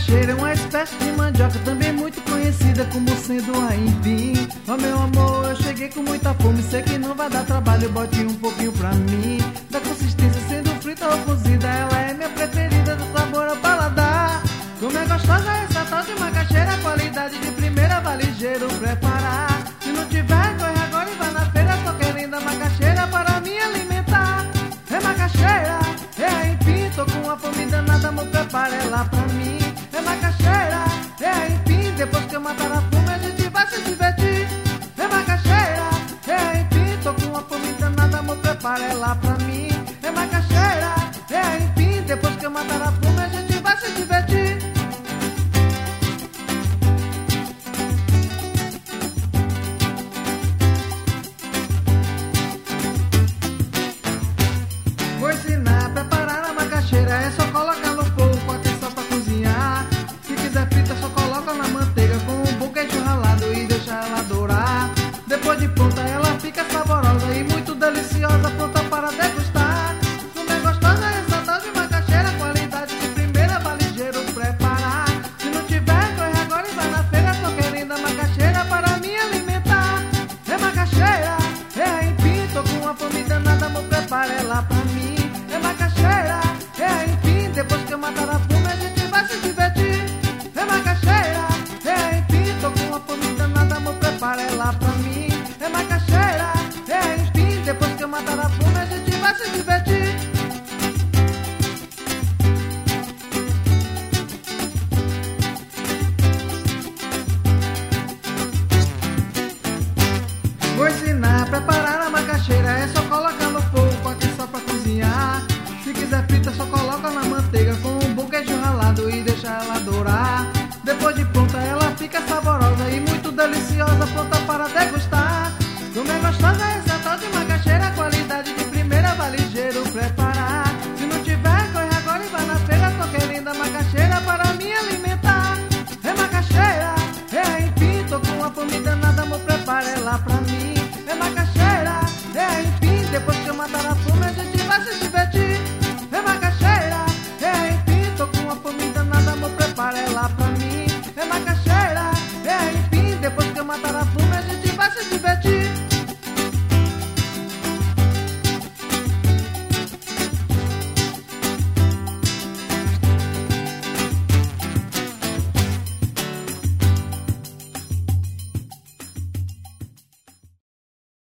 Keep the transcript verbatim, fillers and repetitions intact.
macaxeira é uma espécie de mandioca, também muito conhecida como sendo aipim. Ó meu amor, eu cheguei com muita fome, sei que não vai dar trabalho, bote um pouquinho pra mim. Da consistência sendo frita ou cozida, ela é minha preferida, do sabor ao paladar. Como é gostosa essa tal de macaxeira, qualidade de primeira, vai ligeiro preparar. Se não tiver, corre agora e vai na feira, tô querendo a macaxeira para me alimentar. É macaxeira, é aipim, tô com uma fome danada, amor, prepara ela pra mim. É macaxeira, é aipim, depois que eu matar a fome a gente vai se divertir. É macaxeira, é aipim, tô com uma fome danada, amor, prepara ela pra mim. É macaxeira, é aipim, depois que eu matar a fome a gente vai se divertir. Vou ensinar a preparar a macaxeira, é só colocar no fogo com atenção pra cozinhar. Se quiser frita, só coloca na manteiga com um bom queijo ralado e deixa ela dourar. Depois de pronta ela fica saborosa e muito deliciosa, pronta para degustar. Como é gostosa essa tal de macaxeira, qualidade de primeira, vai ligeiro preparar. Se não tiver, corre agora e vai na feira, tô querendo a macaxeira para me alimentar. É macaxeira, é aipim, tô com uma fome danada, amor, prepara ela pra mim. É macaxeira, é aipim, depois que eu matar a fome a gente vai se divertir. É macaxeira, é aipim, tô com uma fome danada, amor, prepara ela pra mim. É macaxeira, é aipim, depois que eu matar a fome a gente vai se divertir. Vou ensinar a preparar a macaxeira, é só colocar no fogo com atenção pra cozinhar. Se quiser frita, só coloca na manteiga com um bom queijo ralado e deixa ela dourar. Depois de pronta ela fica saborosa e muito deliciosa, pronta para degustar. Como é gostosa essa tal de macaxeira, qualidade de primeira, vai ligeiro preparar. Se não tiver, corre agora e vai na feira, tô querendo a macaxeira para me alimentar. É macaxeira, é aipim, tô com uma fome danada, amor, prepara ela pra mim.